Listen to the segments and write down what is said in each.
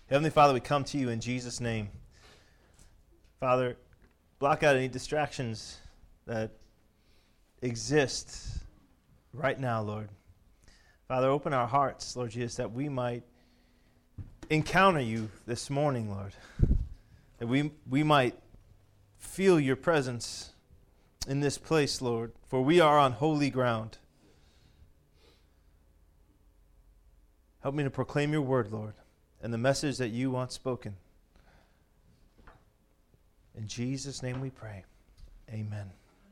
Heavenly Father, we come to you in Jesus' name. Father, block out any distractions that exist right now, Lord. Father, open our hearts, Lord Jesus, that we might encounter you this morning, Lord. That we might feel your presence in this place, Lord, for we are on holy ground. Help me to proclaim your word, Lord, and the message that you want spoken. In Jesus' name we pray. Amen.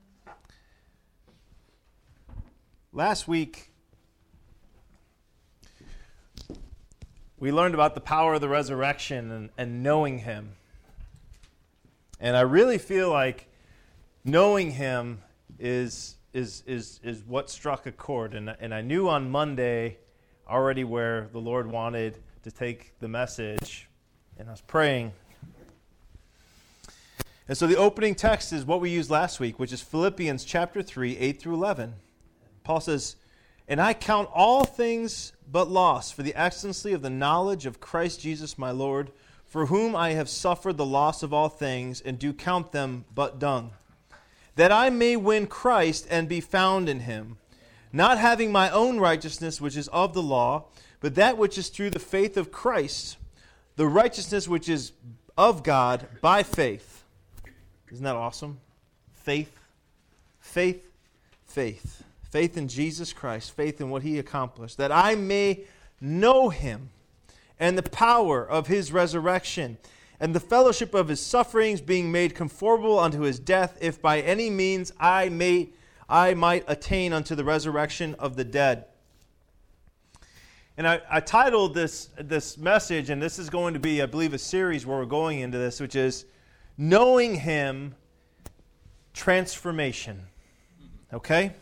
Last week, we learned about the power of the resurrection and knowing him. And I really feel like knowing him is what struck a chord. And I knew on Monday already where the Lord wanted to take the message. And I was praying. And so the opening text is what we used last week, which is Philippians chapter 3, 8 through 11. Paul says, "And I count all things but loss for the excellency of the knowledge of Christ Jesus my Lord, for whom I have suffered the loss of all things, and do count them but dung, that I may win Christ and be found in him, not having my own righteousness which is of the law, but that which is through the faith of Christ, the righteousness which is of God by faith." Isn't that awesome? Faith, faith, faith. Faith in Jesus Christ, faith in what he accomplished, that I may know him and the power of his resurrection and the fellowship of his sufferings, being made conformable unto his death, if by any means I might attain unto the resurrection of the dead. And I titled this message, and this is going to be, I believe, a series where we're going into this, which is Knowing Him, Transformation. Okay?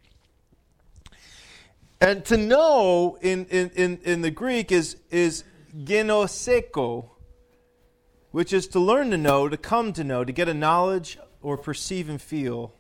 And to know in the Greek is genoseko, which is to learn to know, to come to know, to get a knowledge or perceive and feel.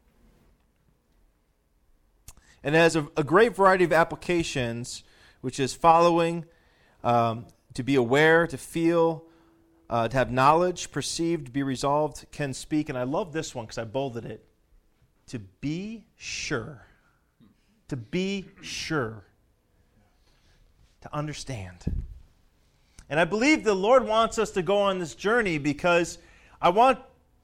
And it has a great variety of applications, which is following, to be aware, to feel, to have knowledge, perceived, to be resolved, can speak. And I love this one because I bolded it. To be sure. To be sure. To understand. And I believe the Lord wants us to go on this journey because what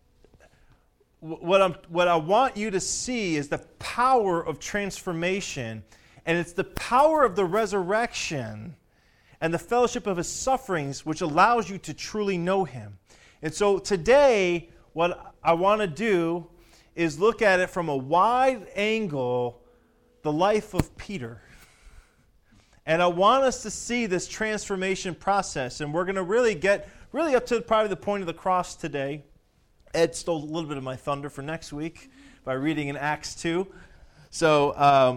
I want you to see is the power of transformation. And it's the power of the resurrection and the fellowship of his sufferings which allows you to truly know him. And so today, what I want to do is look at it from a wide angle, the life of Peter. And I want us to see this transformation process. And we're going to really get up to probably the point of the cross today. Ed stole a little bit of my thunder for next week by reading in Acts 2. So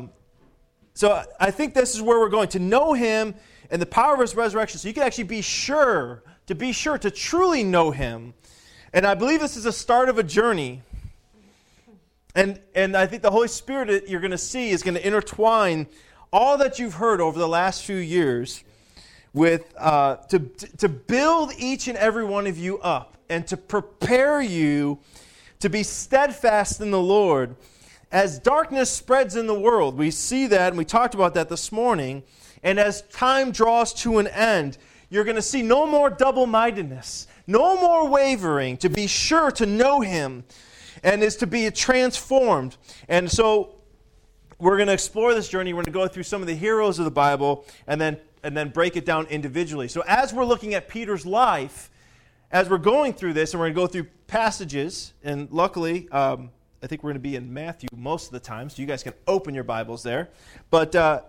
I think this is where we're going, to know him and the power of his resurrection. So you can actually be sure, to truly know him. And I believe this is the start of a journey. And I think the Holy Spirit that you're going to see is going to intertwine all that you've heard over the last few years with to build each and every one of you up and to prepare you to be steadfast in the Lord. As darkness spreads in the world, we see that, and we talked about that this morning, and as time draws to an end, you're going to see no more double-mindedness, no more wavering, to be sure to know him, and is to be transformed. And so we're going to explore this journey. We're going to go through some of the heroes of the Bible and then break it down individually. So as we're looking at Peter's life, as we're going through this, and we're going to go through passages, and luckily, I think we're going to be in Matthew most of the time, so you guys can open your Bibles there. But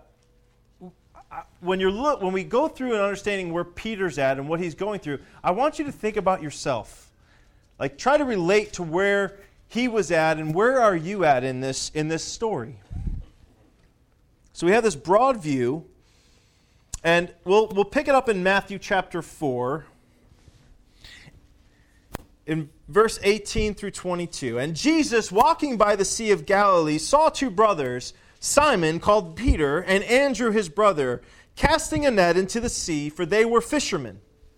when we go through and understanding where Peter's at and what he's going through, I want you to think about yourself. Like, try to relate to where he was at and where are you at in this story. So we have this broad view, and we'll pick it up in Matthew chapter 4, in verse 18 through 22. "And Jesus, walking by the Sea of Galilee, saw two brothers, Simon, called Peter, and Andrew his brother, casting a net into the sea, for they were fishermen.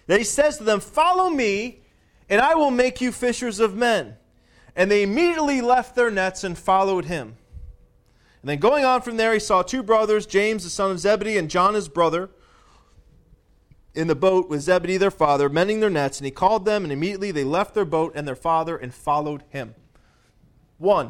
Then he says to them, "Follow me, and I will make you fishers of men." And they immediately left their nets and followed him. And then going on from there, he saw two brothers, James the son of Zebedee and John his brother, in the boat with Zebedee their father, mending their nets. And he called them, and immediately they left their boat and their father and followed him. 1.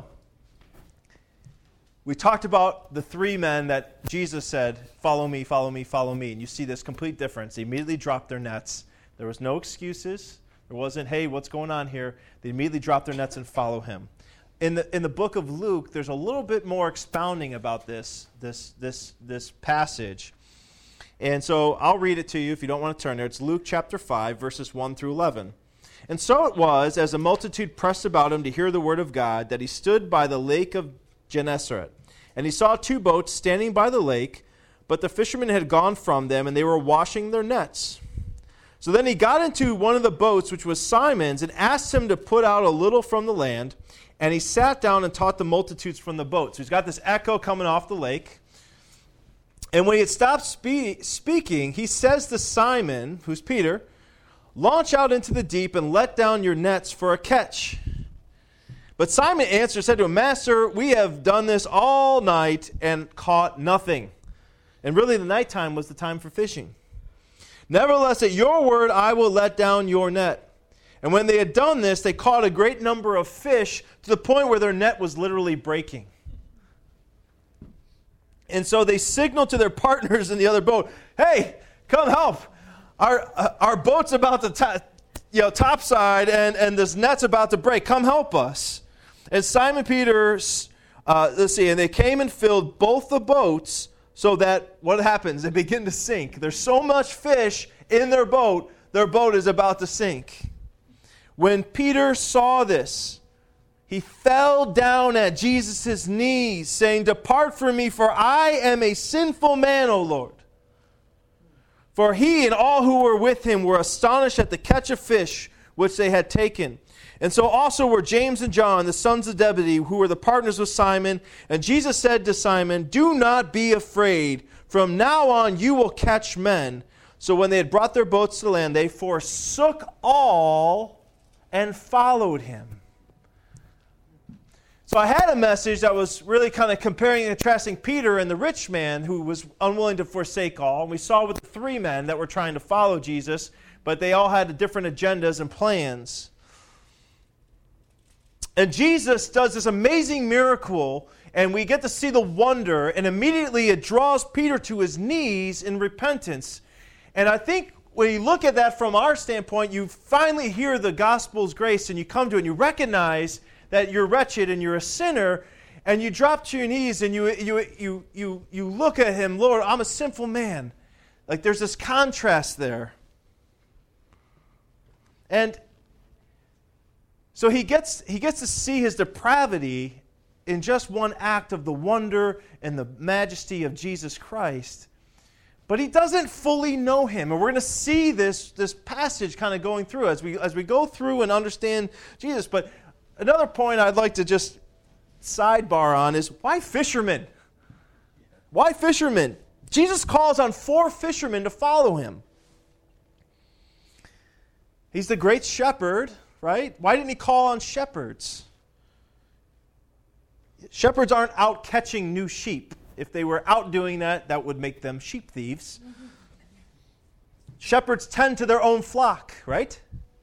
We talked about the three men that Jesus said, "Follow me, follow me, follow me." And you see this complete difference. They immediately dropped their nets. There was no excuses. There wasn't, "Hey, what's going on here?" They immediately dropped their nets and follow him. In the book of Luke, there's a little bit more expounding about this passage. And so I'll read it to you if you don't want to turn there. It's Luke chapter 5, verses 1 through 11. "And so it was, as the multitude pressed about him to hear the word of God, that he stood by the lake of Gennesaret. And he saw two boats standing by the lake, but the fishermen had gone from them, and they were washing their nets. So then he got into one of the boats, which was Simon's, and asked him to put out a little from the land. And he sat down and taught the multitudes from the boat." So he's got this echo coming off the lake. And when he had stopped speaking, he says to Simon, who's Peter, "Launch out into the deep and let down your nets for a catch." But Simon answered, said to him, "Master, we have done this all night and caught nothing." And really the nighttime was the time for fishing. "Nevertheless, at your word I will let down your net." And when they had done this, they caught a great number of fish to the point where their net was literally breaking. And so they signaled to their partners in the other boat, "Hey, come help. Our boat's about to topside, and this net's about to break. Come help us." And Simon Peter, and they came and filled both the boats, so that what happens? They begin to sink. There's so much fish in their boat is about to sink. When Peter saw this, he fell down at Jesus' knees, saying, "Depart from me, for I am a sinful man, O Lord." For he and all who were with him were astonished at the catch of fish which they had taken. And so also were James and John, the sons of Zebedee, who were the partners with Simon. And Jesus said to Simon, "Do not be afraid. From now on you will catch men." So when they had brought their boats to land, they forsook all and followed him. So I had a message that was really kind of comparing and contrasting Peter and the rich man who was unwilling to forsake all. And we saw with the three men that were trying to follow Jesus, but they all had different agendas and plans. And Jesus does this amazing miracle, and we get to see the wonder, and immediately it draws Peter to his knees in repentance. And I think when you look at that from our standpoint, you finally hear the gospel's grace, and you come to it, and you recognize that you're wretched and you're a sinner, and you drop to your knees and you look at him, "Lord, I'm a sinful man." Like there's this contrast there. And so he gets to see his depravity in just one act of the wonder and the majesty of Jesus Christ. But he doesn't fully know him. And we're going to see this passage kind of going through as we go through and understand Jesus. But another point I'd like to just sidebar on is, why fishermen? Why fishermen? Jesus calls on 4 fishermen to follow him. He's the great shepherd, right? Why didn't he call on shepherds? Shepherds aren't out catching new sheep. If they were out doing that, that would make them sheep thieves. Shepherds tend to their own flock, right?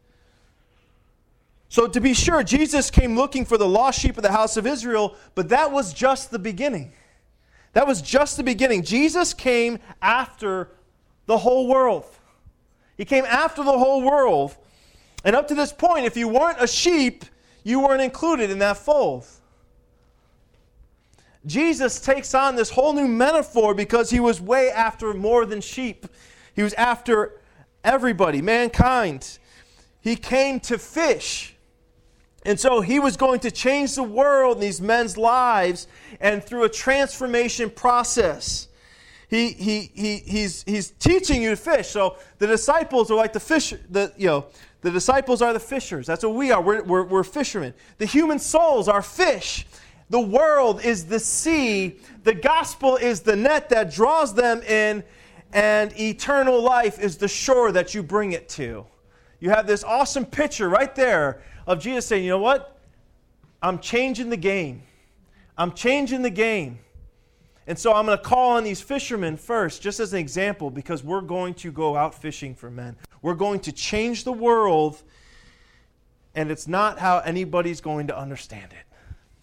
So to be sure, Jesus came looking for the lost sheep of the house of Israel, but that was just the beginning. That was just the beginning. Jesus came after the whole world. He came after the whole world. And up to this point, if you weren't a sheep, you weren't included in that fold. Jesus takes on this whole new metaphor because he was way after more than sheep. He was after everybody, mankind. He came to fish. And so he was going to change the world in these men's lives, and through a transformation process. He's teaching you to fish. So the disciples are like the fish. The disciples are the fishers. That's what we are. We're fishermen. The human souls are fish. The world is the sea. The gospel is the net that draws them in. and eternal life is the shore that you bring it to. You have this awesome picture right there of Jesus saying, you know what? I'm changing the game. I'm changing the game. And so I'm going to call on these fishermen first, just as an example, because we're going to go out fishing for men. We're going to change the world, and it's not how anybody's going to understand it.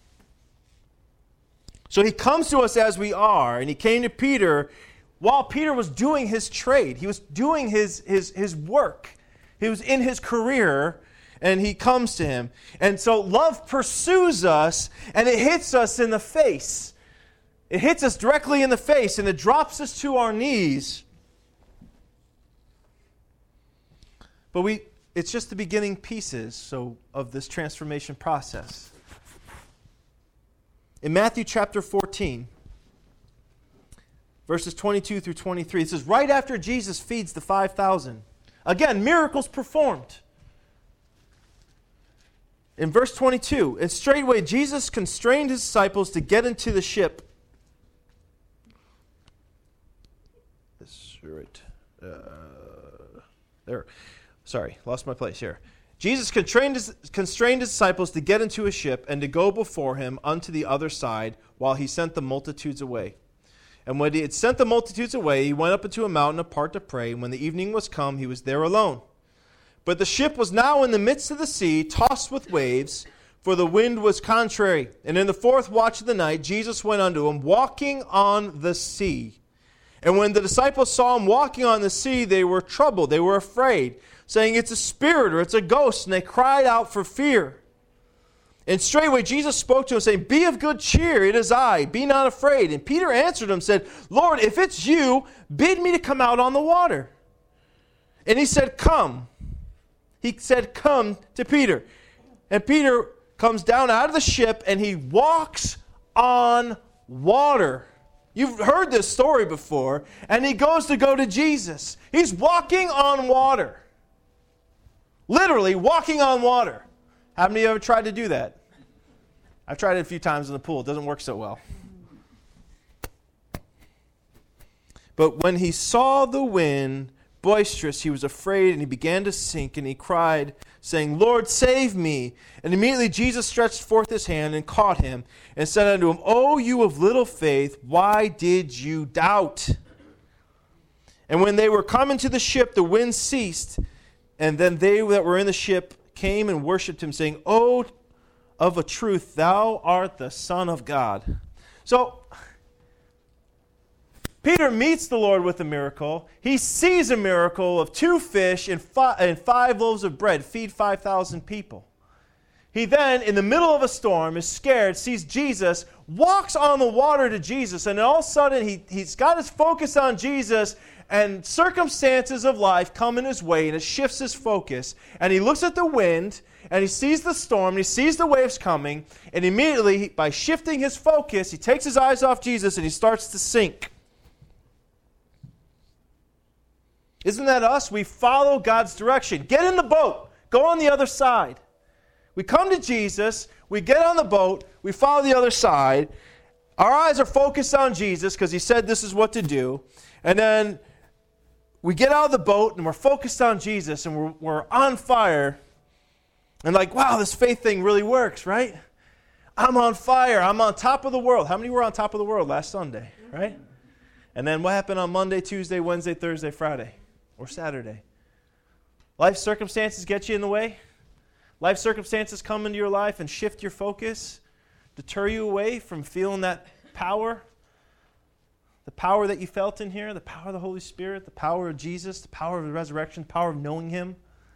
So he comes to us as we are, and he came to Peter while Peter was doing his trade. He was doing his work. He was in his career, and he comes to him. And so love pursues us, and it hits us in the face. It hits us directly in the face, and it drops us to our knees. But it's just the beginning pieces of this transformation process. In Matthew chapter 14, verses 22 through 23, it says, right after Jesus feeds the 5,000, again, miracles performed. In verse 22, and straightway Jesus constrained his disciples to get into the ship. Sorry, lost my place here. Jesus constrained his disciples to get into a ship and to go before him unto the other side while he sent the multitudes away. And when he had sent the multitudes away, he went up into a mountain apart to pray. And when the evening was come, he was there alone. But the ship was now in the midst of the sea, tossed with waves, for the wind was contrary. And in the fourth watch of the night, Jesus went unto him, walking on the sea. And when the disciples saw him walking on the sea, they were troubled, they were afraid, saying, it's a spirit or it's a ghost, and they cried out for fear. And straightway Jesus spoke to him, saying, be of good cheer, it is I, be not afraid. And Peter answered him, said, Lord, if it's you, bid me to come out on the water. And he said, come. He said, come to Peter. And Peter comes down out of the ship, and he walks on water. You've heard this story before, and he goes to Jesus. He's walking on water. Literally walking on water. How many of you ever tried to do that? I've tried it a few times in the pool. It doesn't work so well. But when he saw the wind boisterous, he was afraid, and he began to sink, and he cried, saying, Lord, save me. And immediately Jesus stretched forth his hand and caught him, and said unto him, O you of little faith, why did you doubt? And when they were come into the ship, the wind ceased, and then they that were in the ship came and worshipped him, saying, O of a truth, thou art the Son of God. So, Peter meets the Lord with a miracle. He sees a miracle of 2 fish and 5 loaves of bread feed 5,000 people. He then, in the middle of a storm, is scared, sees Jesus, walks on the water to Jesus, and all of a sudden he's got his focus on Jesus, and circumstances of life come in his way, and it shifts his focus. And he looks at the wind, and he sees the storm, and he sees the waves coming, and immediately, by shifting his focus, he takes his eyes off Jesus, and he starts to sink. Isn't that us? We follow God's direction. Get in the boat. Go on the other side. We come to Jesus. We get on the boat. We follow the other side. Our eyes are focused on Jesus because he said this is what to do. And then we get out of the boat and we're focused on Jesus and we're on fire. And like, wow, this faith thing really works, right? I'm on fire. I'm on top of the world. How many were on top of the world last Sunday, right? And then what happened on Monday, Tuesday, Wednesday, Thursday, Friday? Or Saturday. Life circumstances get you in the way. Life circumstances come into your life and shift your focus, deter you away from feeling that power. The power that you felt in here, the power of the Holy Spirit, the power of Jesus, the power of the resurrection, the power of knowing him.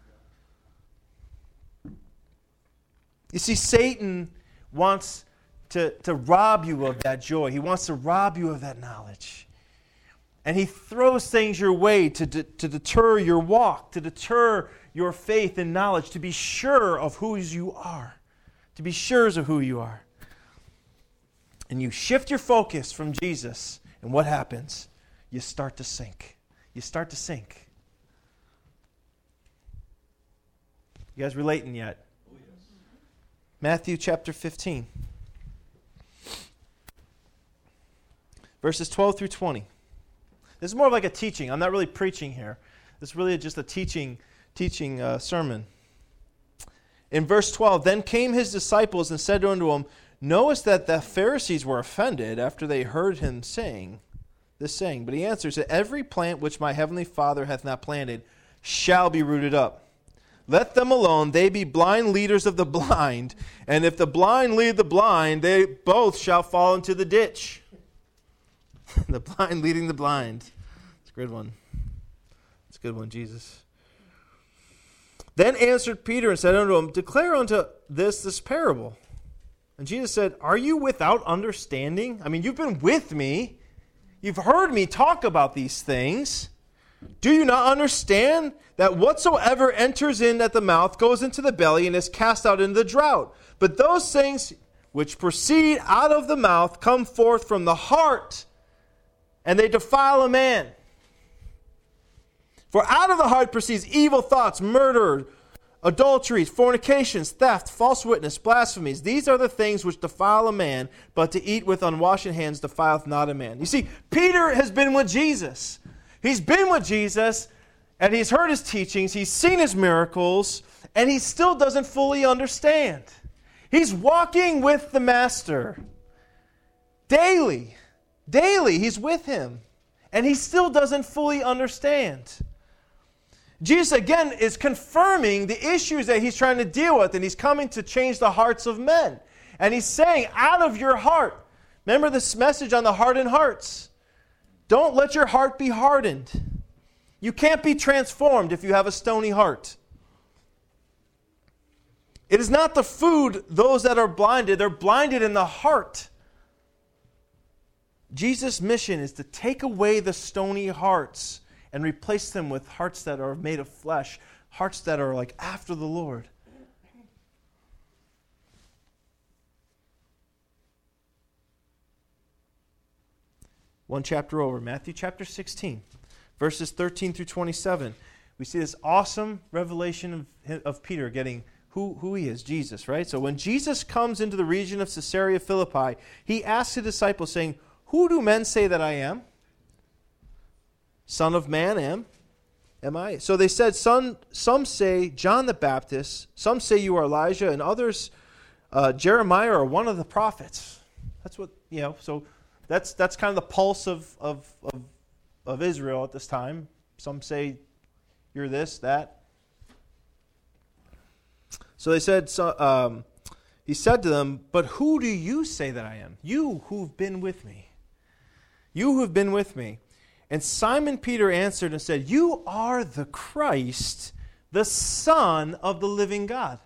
You see, Satan wants to rob you of that joy. He wants to rob you of that knowledge. And he throws things your way to deter your walk, to deter your faith and knowledge, to be sure of who you are. To be sure of who you are. And you shift your focus from Jesus, and what happens? You start to sink. You start to sink. You guys relating yet? Oh, yes. Matthew chapter 15. Verses 12 through 20. This is more of like a teaching. I'm not really preaching here. This is really just a teaching sermon. In verse 12, then came his disciples and said unto him, knowest that the Pharisees were offended after they heard him saying this saying? But he answers that every plant which my heavenly Father hath not planted shall be rooted up. Let them alone, they be blind leaders of the blind, and if the blind lead the blind, they both shall fall into the ditch. The blind leading the blind. It's a good one. It's a good one, Jesus. Then answered Peter and said unto him, declare unto this parable. And Jesus said, are you without understanding? I mean, you've been with me. You've heard me talk about these things. Do you not understand that whatsoever enters in at the mouth goes into the belly and is cast out into the drought? But those things which proceed out of the mouth come forth from the heart, and they defile a man. For out of the heart proceeds evil thoughts, murder, adulteries, fornications, theft, false witness, blasphemies. These are the things which defile a man, but to eat with unwashen hands defileth not a man. You see, Peter has been with Jesus. He's been with Jesus, and he's heard his teachings, he's seen his miracles, and he still doesn't fully understand. He's walking with the Master. Daily he's with him, and he still doesn't fully understand. Jesus, again, is confirming the issues that he's trying to deal with, and he's coming to change the hearts of men. And he's saying, out of your heart, remember this message on the hardened hearts. Don't let your heart be hardened. You can't be transformed if you have a stony heart. It is not the food, those that are blinded. They're blinded in the heart. Jesus' mission is to take away the stony hearts and replace them with hearts that are made of flesh, hearts that are like after the Lord. One chapter over, Matthew chapter 16, verses 13 through 27. We see this awesome revelation of Peter getting who he is, Jesus, right? So when Jesus comes into the region of Caesarea Philippi, he asks his disciples, saying, who do men say that I am? Son of man am I? So they said, some say John the Baptist, some say you are Elijah, and others Jeremiah or one of the prophets. That's what, so that's kind of the pulse of Israel at this time. Some say you're this, that. So they said, he said to them, but who do you say that I am? You who've been with me. You who've been with me. And Simon Peter answered and said, you are the Christ, the Son of the living God.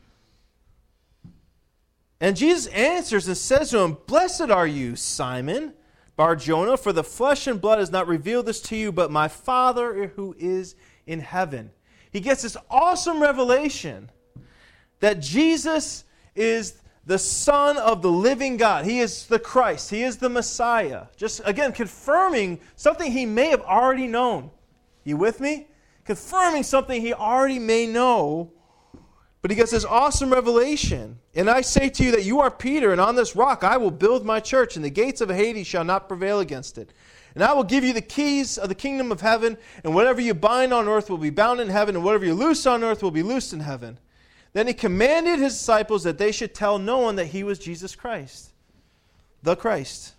And Jesus answers and says to him, blessed are you, Simon Bar-Jonah, for the flesh and blood has not revealed this to you, but my Father who is in heaven. He gets this awesome revelation that Jesus is the Son of the living God. He is the Christ. He is the Messiah. Just, again, confirming something he may have already known. You with me? Confirming something he already may know. But he gets this awesome revelation. And I say to you that you are Peter, and on this rock I will build my church, and the gates of Hades shall not prevail against it. And I will give you the keys of the kingdom of heaven, and whatever you bind on earth will be bound in heaven, and whatever you loose on earth will be loosed in heaven. Then he commanded his disciples that they should tell no one that he was Jesus Christ, the Christ.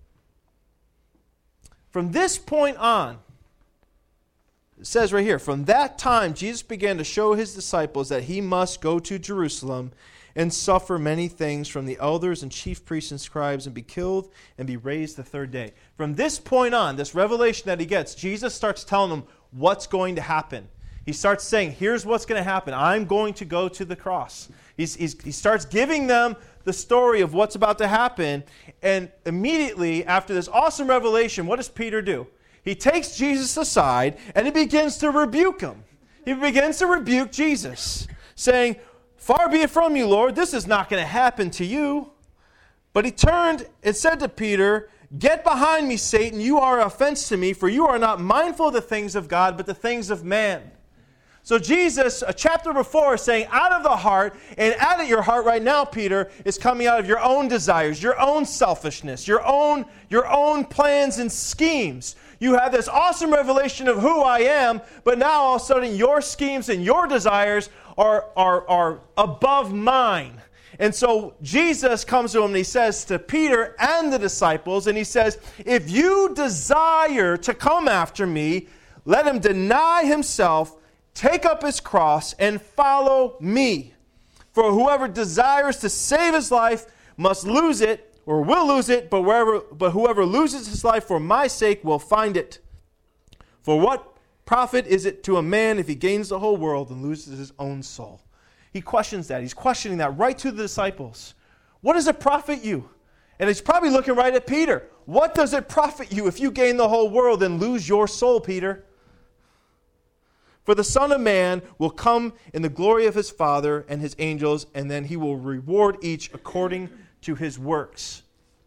From this point on, it says right here, from that time Jesus began to show his disciples that he must go to Jerusalem and suffer many things from the elders and chief priests and scribes and be killed and be raised the third day. From this point on, this revelation that he gets, Jesus starts telling them what's going to happen. He starts saying, here's what's going to happen. I'm going to go to the cross. He starts giving them the story of what's about to happen. And immediately after this awesome revelation, what does Peter do? He takes Jesus aside and he begins to rebuke him. He begins to rebuke Jesus, saying, far be it from you, Lord. This is not going to happen to you. But he turned and said to Peter, get behind me, Satan. You are an offense to me, for you are not mindful of the things of God, but the things of man. So Jesus, a chapter before, is saying, out of the heart, and out of your heart right now, Peter, is coming out of your own desires, your own selfishness, your own plans and schemes. You have this awesome revelation of who I am, but now all of a sudden your schemes and your desires are above mine. And so Jesus comes to him and he says to Peter and the disciples, and he says, if you desire to come after me, let him deny himself, take up his cross, and follow me. For whoever desires to save his life must lose it, or will lose it, but whoever loses his life for my sake will find it. For what profit is it to a man if he gains the whole world and loses his own soul? He questions that. He's questioning that right to the disciples. What does it profit you? And he's probably looking right at Peter. What does it profit you if you gain the whole world and lose your soul, Peter? For the Son of Man will come in the glory of his Father and his angels, and then he will reward each according to his works.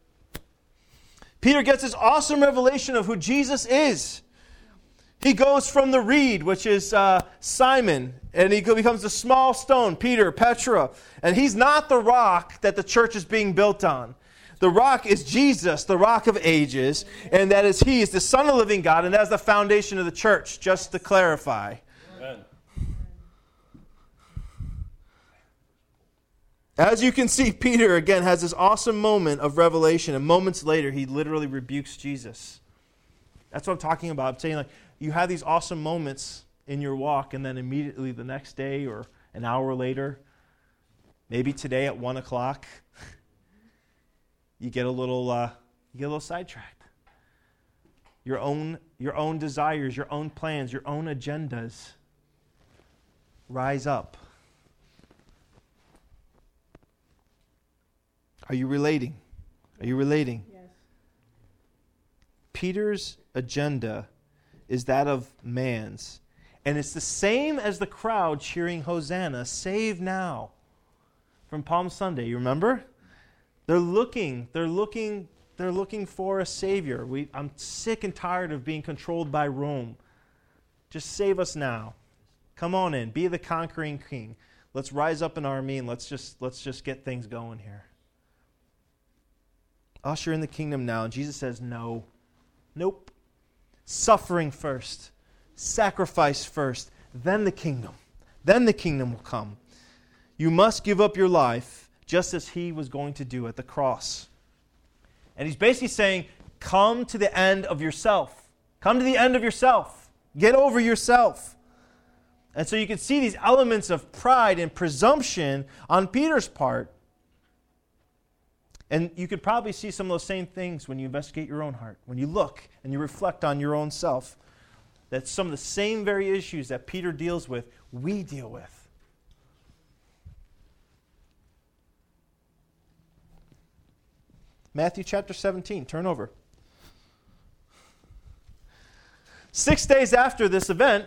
Peter gets this awesome revelation of who Jesus is. He goes from the reed, which is Simon, and he becomes the small stone, Peter, Petra. And he's not the rock that the church is being built on. The rock is Jesus, the rock of ages, and that is he is the Son of the living God, and that is the foundation of the church, just to clarify. Amen. As you can see, Peter, again, has this awesome moment of revelation, and moments later, he literally rebukes Jesus. That's what I'm talking about. I'm saying, like, you have these awesome moments in your walk, and then immediately the next day or an hour later, maybe today at 1 o'clock, you get a little sidetracked. Your own desires, your own plans, your own agendas rise up. Are you relating? Are you relating? Yes. Peter's agenda is that of man's. And it's the same as the crowd cheering Hosanna, save now, from Palm Sunday. You remember? They're looking for a Savior. I'm sick and tired of being controlled by Rome. Just save us now. Come on in. Be the conquering king. Let's rise up an army and let's just get things going here. Usher in the kingdom now. And Jesus says, no. Nope. Suffering first. Sacrifice first. Then the kingdom. Then the kingdom will come. You must give up your life just as he was going to do at the cross. And he's basically saying, come to the end of yourself. Come to the end of yourself. Get over yourself. And so you can see these elements of pride and presumption on Peter's part. And you could probably see some of those same things when you investigate your own heart. When you look and you reflect on your own self. That some of the same very issues that Peter deals with, we deal with. Matthew chapter 17, turn over. 6 days after this event,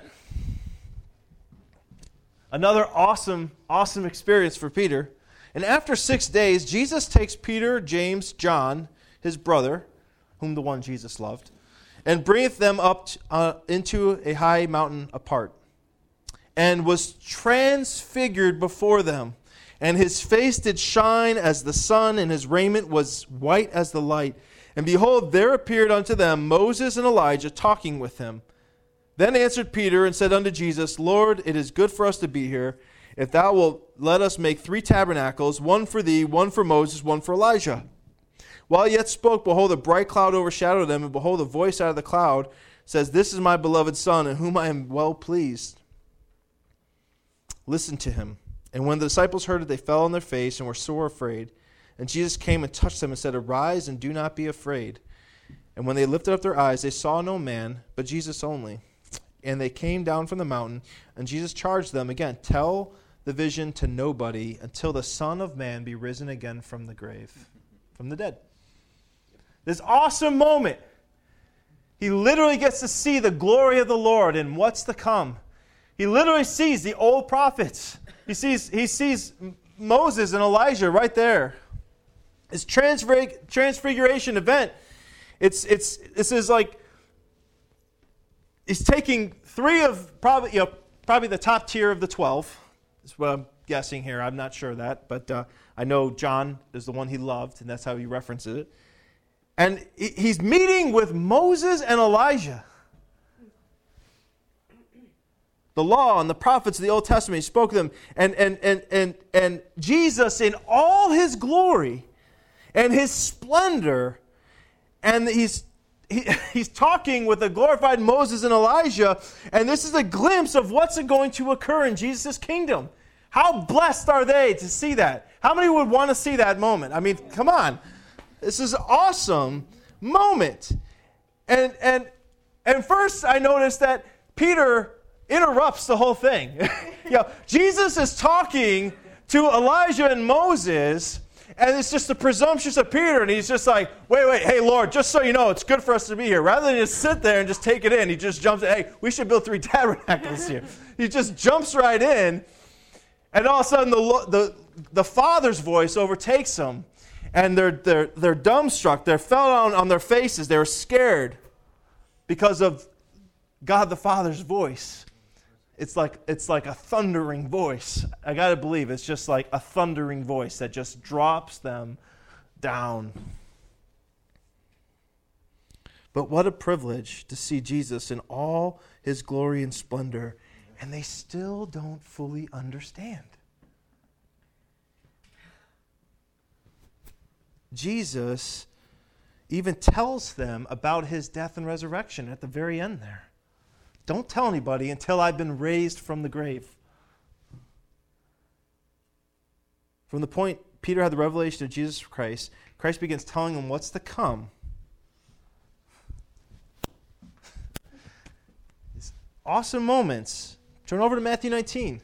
another awesome experience for Peter. And after 6 days, Jesus takes Peter, James, John, his brother, whom the one Jesus loved, and bringeth them up into a high mountain apart, and was transfigured before them. And his face did shine as the sun, and his raiment was white as the light. And behold, there appeared unto them Moses and Elijah talking with him. Then answered Peter and said unto Jesus, Lord, it is good for us to be here. If thou wilt, let us make 3 tabernacles, one for thee, one for Moses, one for Elijah. While he yet spoke, behold, a bright cloud overshadowed them, and behold, a voice out of the cloud says, This is my beloved Son, in whom I am well pleased. Listen to him. And when the disciples heard it, they fell on their face and were sore afraid. And Jesus came and touched them and said, Arise and do not be afraid. And when they lifted up their eyes, they saw no man, but Jesus only. And they came down from the mountain, and Jesus charged them again, Tell the vision to nobody until the Son of Man be risen again from the grave, from the dead. This awesome moment. He literally gets to see the glory of the Lord and what's to come. He literally sees the old prophets. He sees Moses and Elijah right there. This transfiguration event. This is like he's taking 3 of probably probably the top tier of the 12, is what I'm guessing here. I'm not sure of that, but I know John is the one he loved, and that's how he references it. And he's meeting with Moses and Elijah. The law and the prophets of the Old Testament, he spoke to them. And Jesus in all his glory and his splendor, and he's talking with a glorified Moses and Elijah, and this is a glimpse of what's going to occur in Jesus' kingdom. How blessed are they to see that? How many would want to see that moment? I mean, come on. This is an awesome moment. And first I noticed that Peter interrupts the whole thing. Jesus is talking to Elijah and Moses, and it's just the presumptuous of Peter, and he's just like, wait, hey, Lord, just so you know, it's good for us to be here. Rather than just sit there and just take it in, he just jumps in, hey, we should build 3 tabernacles here. He just jumps right in, and all of a sudden the Father's voice overtakes them, and they're dumbstruck. They fell on their faces. They were scared because of God the Father's voice. It's like a thundering voice. I got to believe it's just like a thundering voice that just drops them down. But what a privilege to see Jesus in all his glory and splendor, and they still don't fully understand. Jesus even tells them about his death and resurrection at the very end there. Don't tell anybody until I've been raised from the grave. From the point Peter had the revelation of Jesus Christ, Christ begins telling him what's to come. These awesome moments. Turn over to Matthew 19.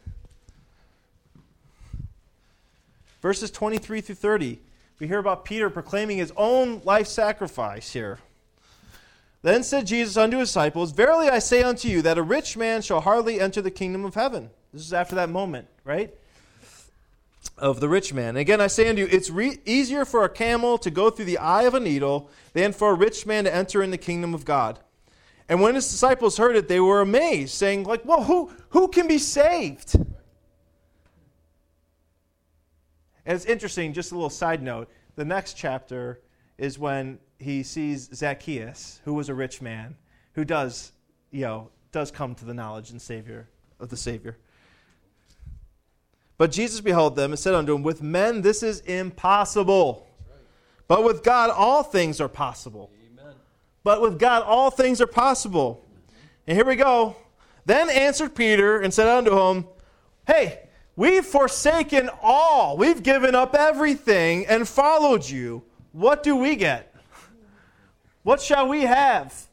Verses 23 through 30. We hear about Peter proclaiming his own life sacrifice here. Then said Jesus unto his disciples, Verily I say unto you, that a rich man shall hardly enter the kingdom of heaven. This is after that moment, right? Of the rich man. And again, I say unto you, it's easier for a camel to go through the eye of a needle than for a rich man to enter in the kingdom of God. And when his disciples heard it, they were amazed, saying, like, well, who can be saved? And it's interesting, just a little side note, the next chapter is when he sees Zacchaeus, who was a rich man, who does come to the knowledge and Savior of the Savior. But Jesus beheld them and said unto him, With men this is impossible, but with God all things are possible. Amen. But with God all things are possible. And here we go. Then answered Peter and said unto him, Hey, we've forsaken all. We've given up everything and followed you. What do we get? What shall we have?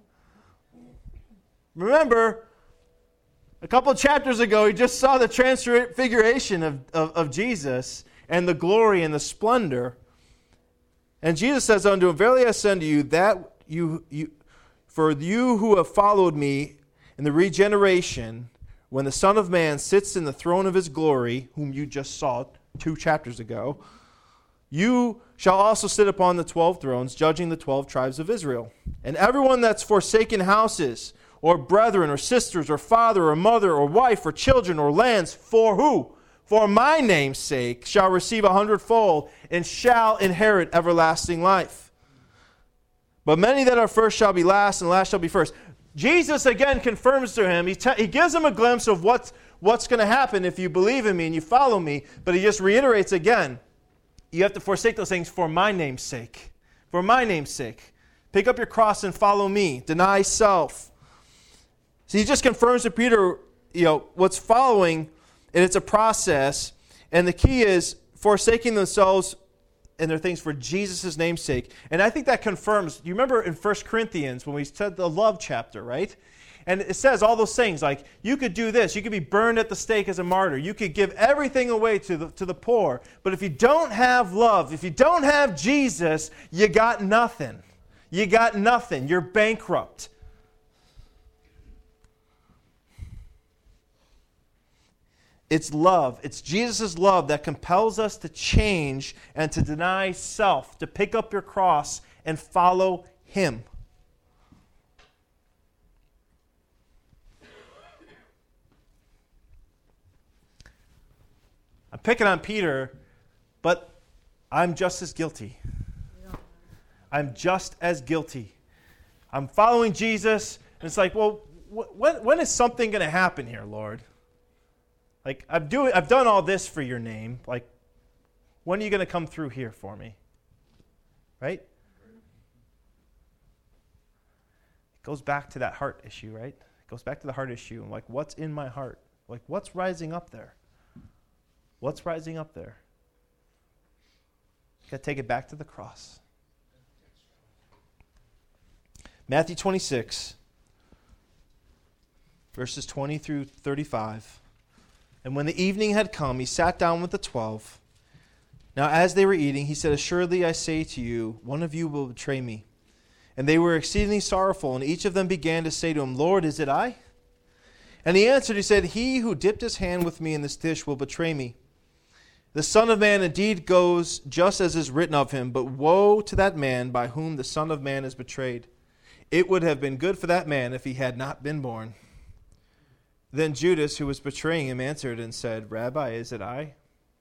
Remember, a couple of chapters ago, he just saw the transfiguration of Jesus and the glory and the splendor. And Jesus says unto him, Verily I say unto you, that for you who have followed me in the regeneration, when the Son of Man sits in the throne of his glory, whom you just saw 2 chapters ago, you shall also sit upon the 12 thrones, judging the 12 tribes of Israel. And everyone that's forsaken houses, or brethren, or sisters, or father, or mother, or wife, or children, or lands, for who? For my name's sake, shall receive 100-fold, and shall inherit everlasting life. But many that are first shall be last, and last shall be first. Jesus again confirms to him, he gives him a glimpse of what's going to happen if you believe in me and you follow me, but he just reiterates again, you have to forsake those things for my name's sake. For my name's sake. Pick up your cross and follow me. Deny self. So he just confirms to Peter, what's following, and it's a process. And the key is forsaking themselves and their things for Jesus' name's sake. And I think that confirms, you remember in 1 Corinthians when we said the love chapter, right? And it says all those things like you could do this, you could be burned at the stake as a martyr, you could give everything away to the poor. But if you don't have love, if you don't have Jesus, you got nothing. You got nothing. You're bankrupt. It's love. It's Jesus' love that compels us to change and to deny self, to pick up your cross and follow him. picking on Peter, but I'm just as guilty. I'm just as guilty. I'm following Jesus, and it's like, well, when is something going to happen here, Lord? Like, I've done all this for your name. Like, when are you going to come through here for me? Right? It goes back to that heart issue, right? It goes back to the heart issue. Like, what's in my heart? Like, what's rising up there? What's rising up there? Got to take it back to the cross. Matthew 26, verses 20 through 35. And when the evening had come, he sat down with the 12. Now as they were eating, he said, "Assuredly I say to you, one of you will betray me." And they were exceedingly sorrowful, and each of them began to say to him, "Lord, is it I?" And he answered, he said, "He who dipped his hand with me in this dish will betray me. The Son of Man indeed goes just as is written of him, but woe to that man by whom the Son of Man is betrayed. It would have been good for that man if he had not been born." Then Judas, who was betraying him, answered and said, "Rabbi, is it I?"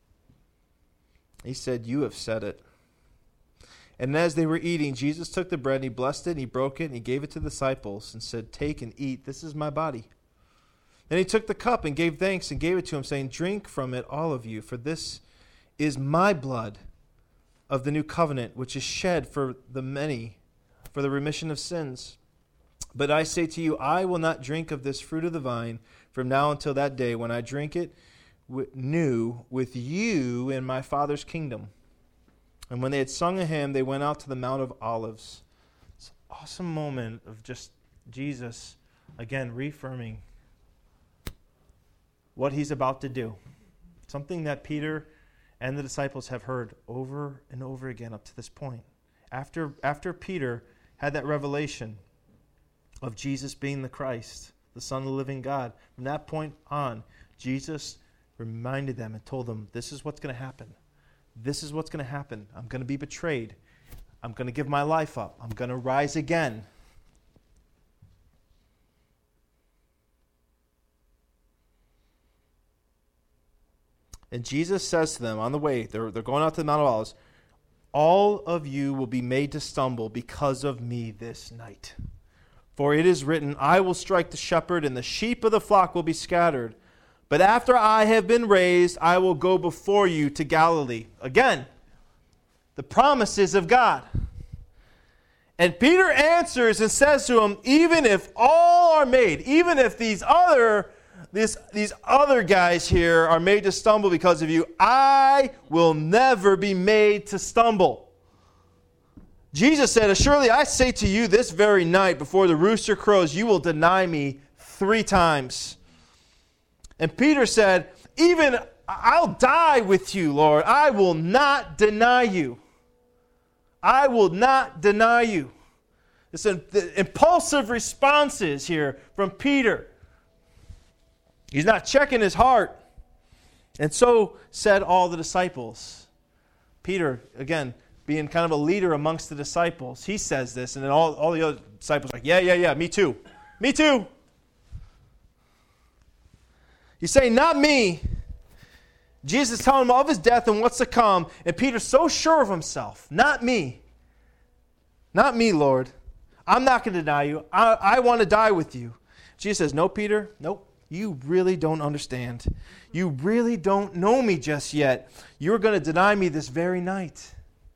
He said, "You have said it." And as they were eating, Jesus took the bread, and he blessed it, and he broke it, and he gave it to the disciples, and said, "Take and eat, this is my body." Then he took the cup and gave thanks and gave it to him, saying, "Drink from it, all of you, for this is my blood of the new covenant, which is shed for the many for the remission of sins. But I say to you, I will not drink of this fruit of the vine from now until that day when I drink it new with you in my Father's kingdom." And when they had sung a hymn, they went out to the Mount of Olives. It's an awesome moment of just Jesus, again, reaffirming what he's about to do. Something that Peter and the disciples have heard over and over again up to this point. After Peter had that revelation of Jesus being the Christ, the Son of the living God, from that point on, Jesus reminded them and told them, this is what's going to happen. This is what's going to happen. I'm going to be betrayed. I'm going to give my life up. I'm going to rise again. And Jesus says to them on the way, they're going out to the Mount of Olives, "All of you will be made to stumble because of me this night. For it is written, I will strike the shepherd, and the sheep of the flock will be scattered. But after I have been raised, I will go before you to Galilee." Again, the promises of God. And Peter answers and says to him, even if all are made, even if these other guys here are made to stumble because of you, I will never be made to stumble. Jesus said, "Surely I say to you, this very night before the rooster crows, you will deny me 3 times. And Peter said, "Even I'll die with you, Lord. I will not deny you. I will not deny you." It's the impulsive responses here from Peter. He's not checking his heart. And so said all the disciples. Peter, again, being kind of a leader amongst the disciples, he says this, and then all the other disciples are like, yeah, me too. Me too. He's saying, "Not me." Jesus is telling him of his death and what's to come, and Peter's so sure of himself. "Not me. Not me, Lord. I'm not going to deny you. I want to die with you." Jesus says, "No, Peter, nope. You really don't understand. You really don't know me just yet. You're going to deny me this very night."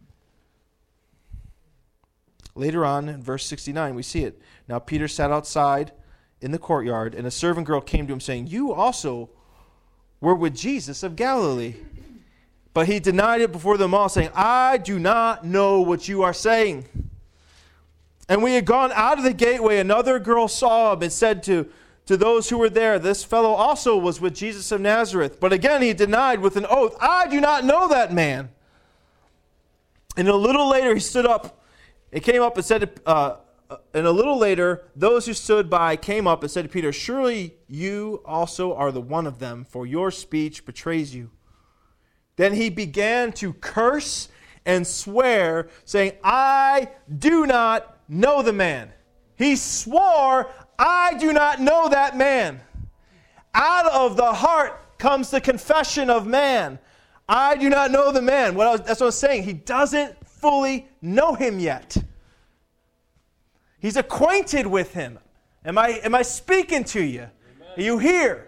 Later on in verse 69, we see it. "Now Peter sat outside in the courtyard, and a servant girl came to him saying, 'You also were with Jesus of Galilee.' But he denied it before them all, saying, 'I do not know what you are saying.' And when he had gone out of the gateway, another girl saw him and said to those who were there, 'This fellow also was with Jesus of Nazareth.' But again he denied with an oath, 'I do not know that man.' And a little later he stood up and came up and said, and a little later those who stood by came up and said to Peter, 'Surely you also are the one of them, for your speech betrays you.' Then he began to curse and swear, saying, 'I do not know the man.'" He swore, "I do not know that man." Out of the heart comes the confession of man. I do not know the man. That's what I was saying. He doesn't fully know him yet. He's acquainted with him. Am I speaking to you? Amen. Are you here?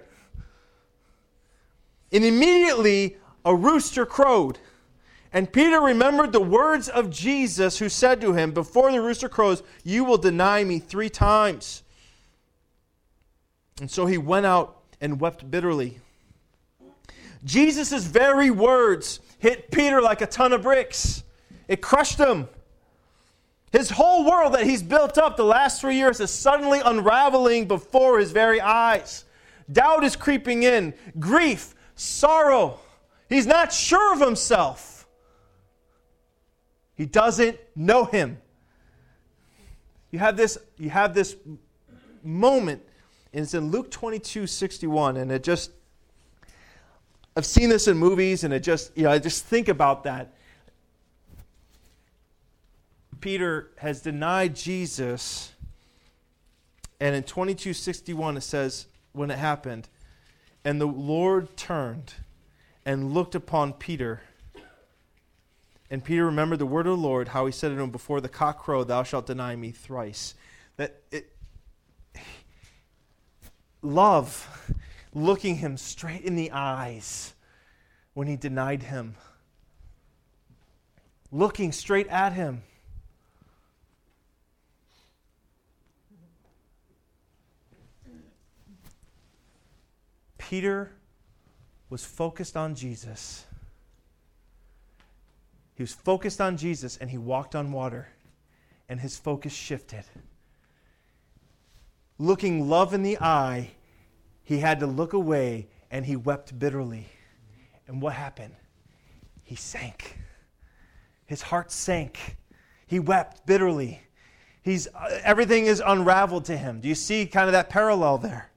And immediately a rooster crowed. And Peter remembered the words of Jesus, who said to him, before the rooster crows, you will deny me 3 times. And so he went out and wept bitterly. Jesus' very words hit Peter like a ton of bricks. It crushed him. His whole world that he's built up the last 3 years is suddenly unraveling before his very eyes. Doubt is creeping in. Grief, sorrow. He's not sure of himself. He doesn't know him. You have this moment, and it's in Luke 22:61, and I've seen this in movies, and I just think about that. Peter has denied Jesus, and in 22:61 it says, when it happened, and the Lord turned and looked upon Peter. And Peter remembered the word of the Lord, how he said to him, before the cock crow, thou shalt deny me thrice. Love looking him straight in the eyes when he denied him. Looking straight at him. Peter was focused on Jesus. He was focused on Jesus, and he walked on water, and his focus shifted. Looking love in the eye, he had to look away, and he wept bitterly. And what happened? He sank. His heart sank. He wept bitterly. Everything is unraveled to him. Do you see kind of that parallel there?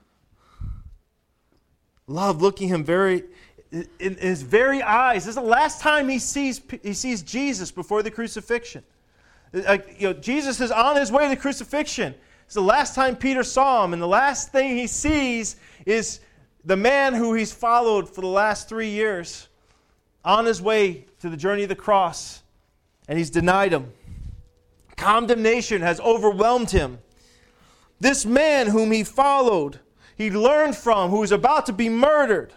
Love looking him in his very eyes. This is the last time he sees Jesus before the crucifixion. Jesus is on his way to the crucifixion. It's the last time Peter saw him, and the last thing he sees is the man who he's followed for the last 3 years on his way to the journey of the cross, and he's denied him. Condemnation has overwhelmed him. This man whom he followed, he learned from, who was about to be murdered.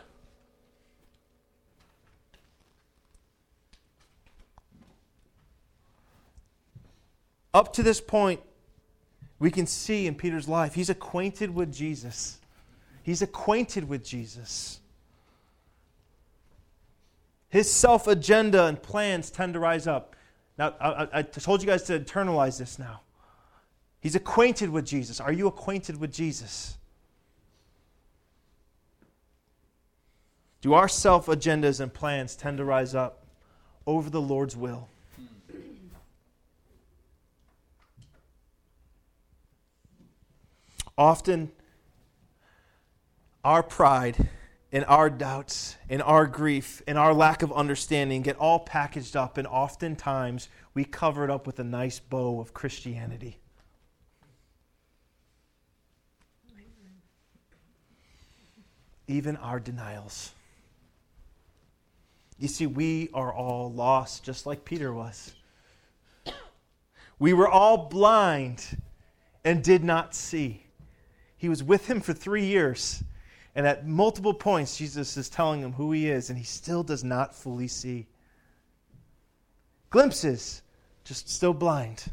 Up to this point, we can see in Peter's life, he's acquainted with Jesus. He's acquainted with Jesus. His self-agenda and plans tend to rise up. Now, I told you guys to internalize this now. He's acquainted with Jesus. Are you acquainted with Jesus? Do our self-agendas and plans tend to rise up over the Lord's will? Often, our pride and our doubts and our grief and our lack of understanding get all packaged up, and oftentimes we cover it up with a nice bow of Christianity. Even our denials. You see, we are all lost, just like Peter was. We were all blind and did not see. He was with him for 3 years. And at multiple points, Jesus is telling him who he is, and he still does not fully see. Glimpses, just still blind.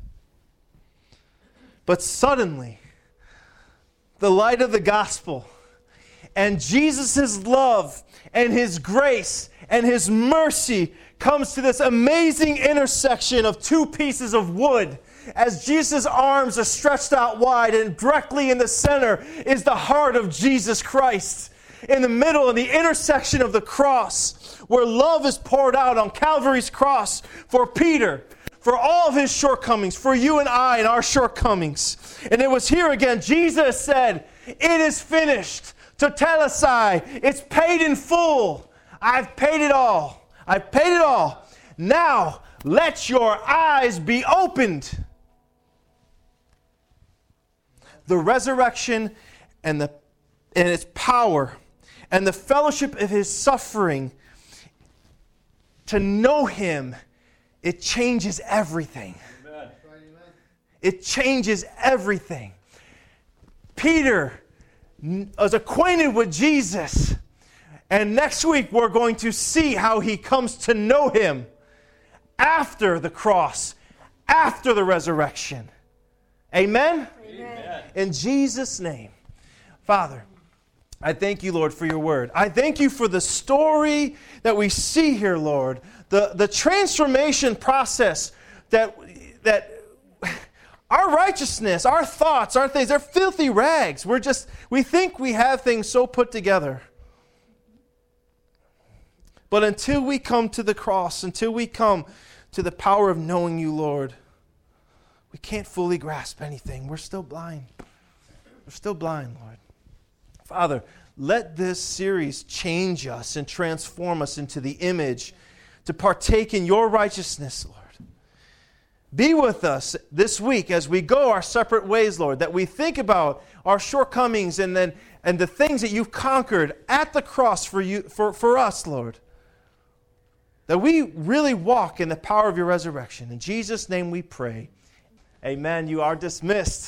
But suddenly, the light of the gospel and Jesus' love and his grace and his mercy comes to this amazing intersection of 2 pieces of wood. As Jesus' arms are stretched out wide, and directly in the center is the heart of Jesus Christ. In the middle, in the intersection of the cross, where love is poured out on Calvary's cross for Peter, for all of his shortcomings, for you and I and our shortcomings. And it was here again, Jesus said, "It is finished. Tetelestai. It's paid in full. I've paid it all. I've paid it all. Now, let your eyes be opened." The resurrection and its power and the fellowship of his suffering to know Him, it changes everything. Amen. It changes everything. Peter is acquainted with Jesus. And next week we're going to see how he comes to know Him after the cross, after the resurrection. Amen? Amen. In Jesus' name. Father, I thank you, Lord, for your word. I thank you for the story that we see here, Lord. The transformation process that our righteousness, our thoughts, our things, they're filthy rags. We think we have things so put together. But until we come to the cross, until we come to the power of knowing you, Lord, we can't fully grasp anything. We're still blind. We're still blind, Lord. Father, let this series change us and transform us into the image to partake in your righteousness, Lord. Be with us this week as we go our separate ways, Lord, that we think about our shortcomings and the things that you've conquered at the cross for us, Lord. That we really walk in the power of your resurrection. In Jesus' name we pray. Amen. You are dismissed.